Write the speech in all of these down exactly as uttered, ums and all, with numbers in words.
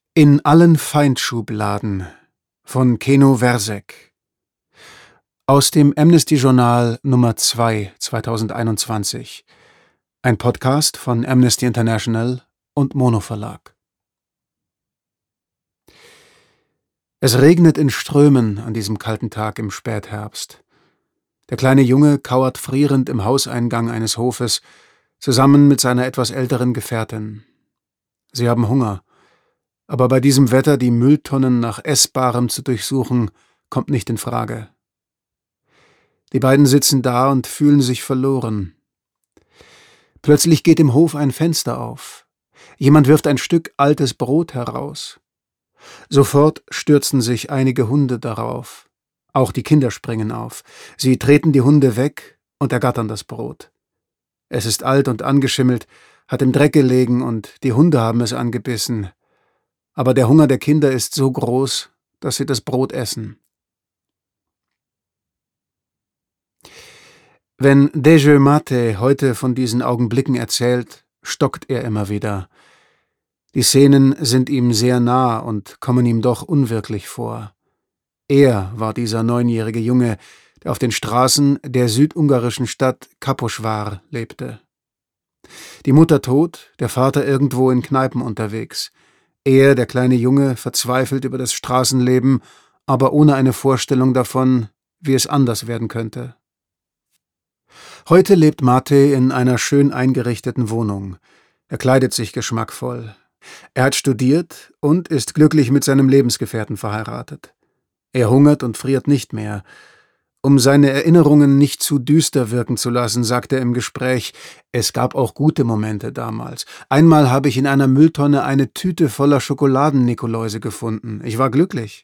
In allen Feindschubladen von Keno Versek. Aus dem Amnesty-Journal Nummer zwei zweitausendeinundzwanzig. Ein Podcast von Amnesty International und Mono Verlag. Es regnet in Strömen an diesem kalten Tag im Spätherbst. Der kleine Junge kauert frierend im Hauseingang eines Hofes, zusammen mit seiner etwas älteren Gefährtin. Sie haben Hunger. Aber bei diesem Wetter die Mülltonnen nach Essbarem zu durchsuchen, kommt nicht in Frage. Die beiden sitzen da und fühlen sich verloren. Plötzlich geht im Hof ein Fenster auf. Jemand wirft ein Stück altes Brot heraus. Sofort stürzen sich einige Hunde darauf. Auch die Kinder springen auf. Sie treten die Hunde weg und ergattern das Brot. Es ist alt und angeschimmelt, hat im Dreck gelegen und die Hunde haben es angebissen. Aber der Hunger der Kinder ist so groß, dass sie das Brot essen. Wenn Dejeu Mate heute von diesen Augenblicken erzählt, stockt er immer wieder. Die Szenen sind ihm sehr nah und kommen ihm doch unwirklich vor. Er war dieser neunjährige Junge, der auf den Straßen der südungarischen Stadt Kaposvár lebte. Die Mutter tot, der Vater irgendwo in Kneipen unterwegs. Er, der kleine Junge, verzweifelt über das Straßenleben, aber ohne eine Vorstellung davon, wie es anders werden könnte. Heute lebt Mate in einer schön eingerichteten Wohnung. Er kleidet sich geschmackvoll. Er hat studiert und ist glücklich mit seinem Lebensgefährten verheiratet. Er hungert und friert nicht mehr. Um seine Erinnerungen nicht zu düster wirken zu lassen, sagt er im Gespräch, es gab auch gute Momente damals. Einmal habe ich in einer Mülltonne eine Tüte voller Schokoladen-Nikoläuse gefunden. Ich war glücklich.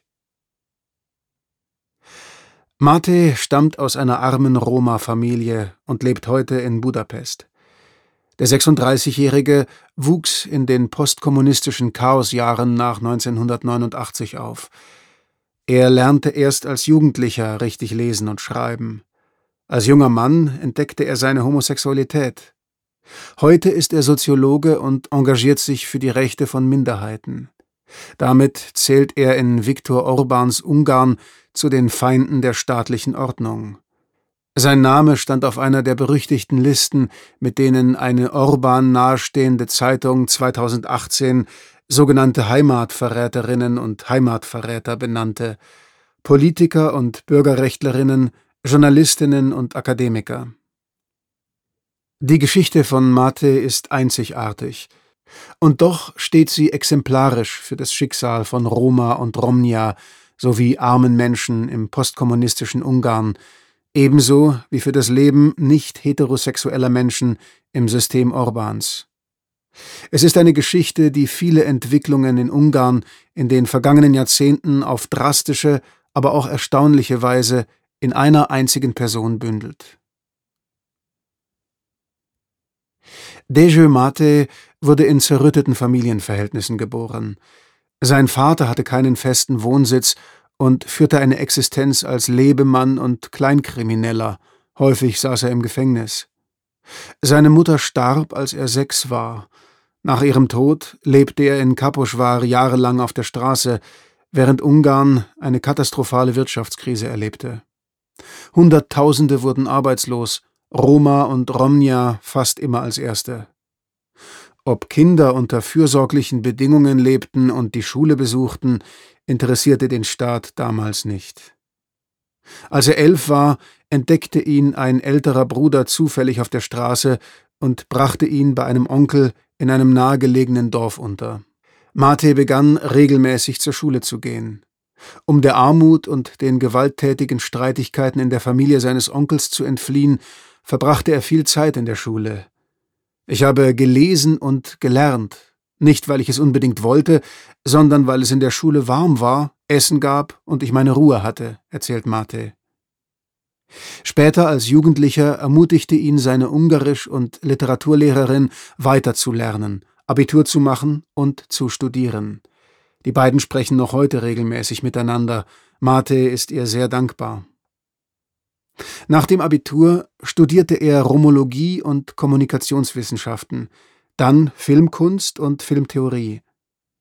Mate stammt aus einer armen Roma-Familie und lebt heute in Budapest. Der sechsunddreißigjährige wuchs in den postkommunistischen Chaosjahren nach neunzehnhundertneunundachtzig auf. Er lernte erst als Jugendlicher richtig lesen und schreiben. Als junger Mann entdeckte er seine Homosexualität. Heute ist er Soziologe und engagiert sich für die Rechte von Minderheiten. Damit zählt er in Viktor Orbáns Ungarn zu den Feinden der staatlichen Ordnung. Sein Name stand auf einer der berüchtigten Listen, mit denen eine Orbán nahestehende Zeitung zweitausendachtzehn sogenannte Heimatverräterinnen und Heimatverräter benannte, Politiker und Bürgerrechtlerinnen, Journalistinnen und Akademiker. Die Geschichte von Mate ist einzigartig, und doch steht sie exemplarisch für das Schicksal von Roma und Romnia sowie armen Menschen im postkommunistischen Ungarn, ebenso wie für das Leben nicht heterosexueller Menschen im System Orbáns. Es ist eine Geschichte, die viele Entwicklungen in Ungarn in den vergangenen Jahrzehnten auf drastische, aber auch erstaunliche Weise in einer einzigen Person bündelt. Dejeu Mate wurde in zerrütteten Familienverhältnissen geboren. Sein Vater hatte keinen festen Wohnsitz und führte eine Existenz als Lebemann und Kleinkrimineller. Häufig saß er im Gefängnis. Seine Mutter starb, als er sechs war. Nach ihrem Tod lebte er in Kaposvár jahrelang auf der Straße, während Ungarn eine katastrophale Wirtschaftskrise erlebte. Hunderttausende wurden arbeitslos, Roma und Romnia fast immer als Erste. Ob Kinder unter fürsorglichen Bedingungen lebten und die Schule besuchten, interessierte den Staat damals nicht. Als er elf war, entdeckte ihn ein älterer Bruder zufällig auf der Straße und brachte ihn bei einem Onkel in einem nahegelegenen Dorf unter. Mate begann regelmäßig zur Schule zu gehen. Um der Armut und den gewalttätigen Streitigkeiten in der Familie seines Onkels zu entfliehen, verbrachte er viel Zeit in der Schule. Ich habe gelesen und gelernt, nicht weil ich es unbedingt wollte, sondern weil es in der Schule warm war, Essen gab und ich meine Ruhe hatte, erzählt Mate. Später als Jugendlicher ermutigte ihn seine Ungarisch- und Literaturlehrerin, weiterzulernen, Abitur zu machen und zu studieren. Die beiden sprechen noch heute regelmäßig miteinander. Mate ist ihr sehr dankbar. Nach dem Abitur studierte er Romologie und Kommunikationswissenschaften, dann Filmkunst und Filmtheorie.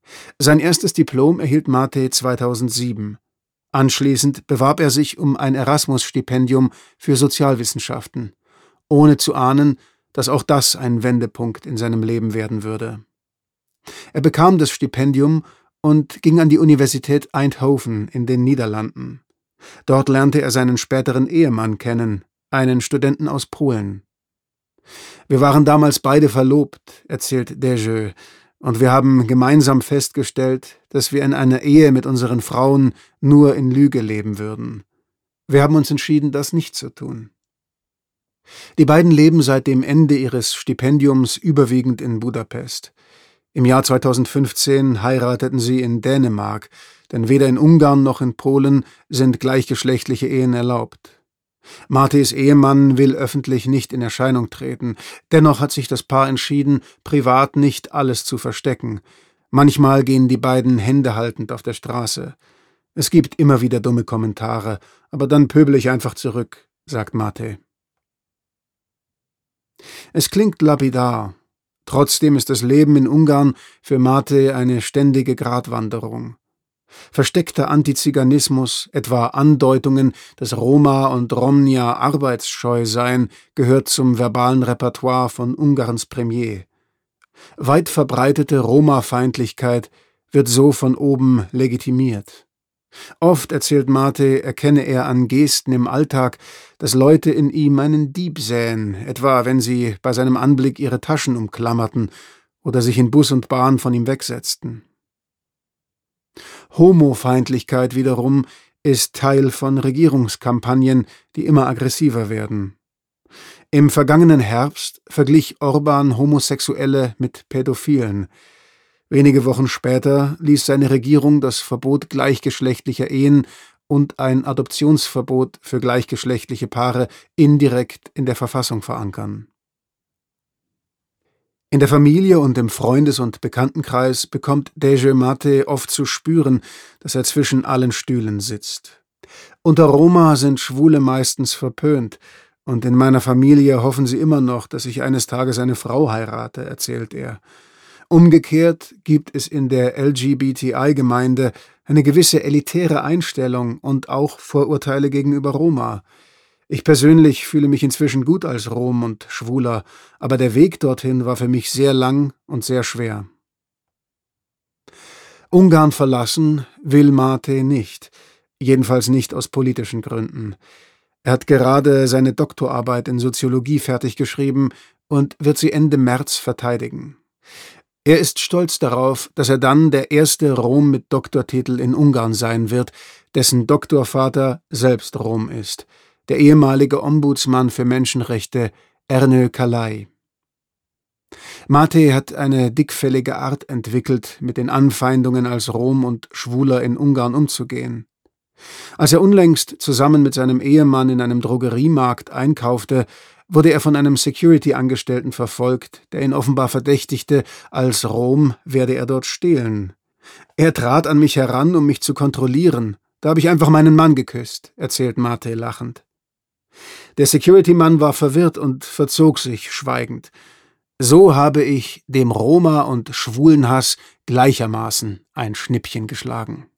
Sein erstes Diplom erhielt Mate zweitausendsieben. Anschließend bewarb er sich um ein Erasmus-Stipendium für Sozialwissenschaften, ohne zu ahnen, dass auch das ein Wendepunkt in seinem Leben werden würde. Er bekam das Stipendium und ging an die Universität Eindhoven in den Niederlanden. Dort lernte er seinen späteren Ehemann kennen, einen Studenten aus Polen. »Wir waren damals beide verlobt«, erzählt Desjeux, »und wir haben gemeinsam festgestellt, dass wir in einer Ehe mit unseren Frauen nur in Lüge leben würden. Wir haben uns entschieden, das nicht zu tun.« Die beiden leben seit dem Ende ihres Stipendiums überwiegend in Budapest. Im Jahr zweitausendfünfzehn heirateten sie in Dänemark, denn weder in Ungarn noch in Polen sind gleichgeschlechtliche Ehen erlaubt. Mates Ehemann will öffentlich nicht in Erscheinung treten, dennoch hat sich das Paar entschieden, privat nicht alles zu verstecken. Manchmal gehen die beiden Hände haltend auf der Straße. Es gibt immer wieder dumme Kommentare, aber dann pöbel ich einfach zurück, sagt Mate. Es klingt lapidar. Trotzdem ist das Leben in Ungarn für Mate eine ständige Gratwanderung. Versteckter Antiziganismus, etwa Andeutungen, dass Roma und Romnia arbeitsscheu seien, gehört zum verbalen Repertoire von Ungarns Premier. Weit verbreitete Roma-Feindlichkeit wird so von oben legitimiert. Oft, erzählt Mate, erkenne er an Gesten im Alltag, dass Leute in ihm einen Dieb sähen, etwa wenn sie bei seinem Anblick ihre Taschen umklammerten oder sich in Bus und Bahn von ihm wegsetzten. Homofeindlichkeit wiederum ist Teil von Regierungskampagnen, die immer aggressiver werden. Im vergangenen Herbst verglich Orban Homosexuelle mit Pädophilen. Wenige Wochen später ließ seine Regierung das Verbot gleichgeschlechtlicher Ehen und ein Adoptionsverbot für gleichgeschlechtliche Paare indirekt in der Verfassung verankern. In der Familie und im Freundes- und Bekanntenkreis bekommt Desjeux Mate oft zu spüren, dass er zwischen allen Stühlen sitzt. Unter Roma sind Schwule meistens verpönt, und in meiner Familie hoffen sie immer noch, dass ich eines Tages eine Frau heirate, erzählt er. Umgekehrt gibt es in der L G B T I-Gemeinde eine gewisse elitäre Einstellung und auch Vorurteile gegenüber Roma. Ich persönlich fühle mich inzwischen gut als Rom und Schwuler, aber der Weg dorthin war für mich sehr lang und sehr schwer. Ungarn verlassen will Mate nicht, jedenfalls nicht aus politischen Gründen. Er hat gerade seine Doktorarbeit in Soziologie fertig geschrieben und wird sie Ende März verteidigen. Er ist stolz darauf, dass er dann der erste Rom mit Doktortitel in Ungarn sein wird, dessen Doktorvater selbst Rom ist, der ehemalige Ombudsmann für Menschenrechte Ernő Kálai. Mate hat eine dickfällige Art entwickelt, mit den Anfeindungen als Rom und Schwuler in Ungarn umzugehen. Als er unlängst zusammen mit seinem Ehemann in einem Drogeriemarkt einkaufte, wurde er von einem Security-Angestellten verfolgt, der ihn offenbar verdächtigte, als Rom werde er dort stehlen. Er trat an mich heran, um mich zu kontrollieren. Da habe ich einfach meinen Mann geküsst, erzählt Mate lachend. Der Security-Mann war verwirrt und verzog sich schweigend. So habe ich dem Roma- und Schwulenhass gleichermaßen ein Schnippchen geschlagen.